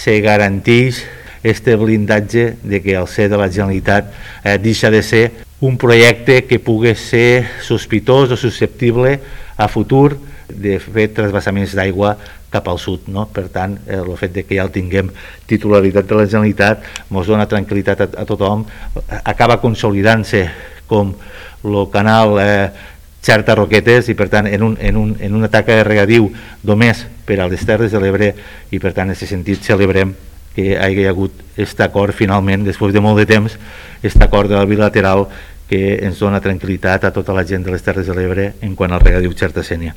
se garanteix este blindatge de que el ser de la Generalitat deixa de ser un projecte que pugui ser sospitós o susceptible a futur de fer trasbassaments d'aigua cap al sud, no? Per tant, el fet de que ja el tinguem titularitat de la Generalitat ens dona tranquil·litat a tothom, acaba consolidant-se com el canal Xerta-Roquetes i per tant en una taca de regadiu només per a les Terres de l'Ebre i per tant en aquest sentit celebrem que hi hagi hagut aquest acord finalment, després de molt de temps, aquest acord bilateral que ens dona tranquil·litat a tota la gent de les Terres de l'Ebre en quant al regadiu Xerta-Sénia.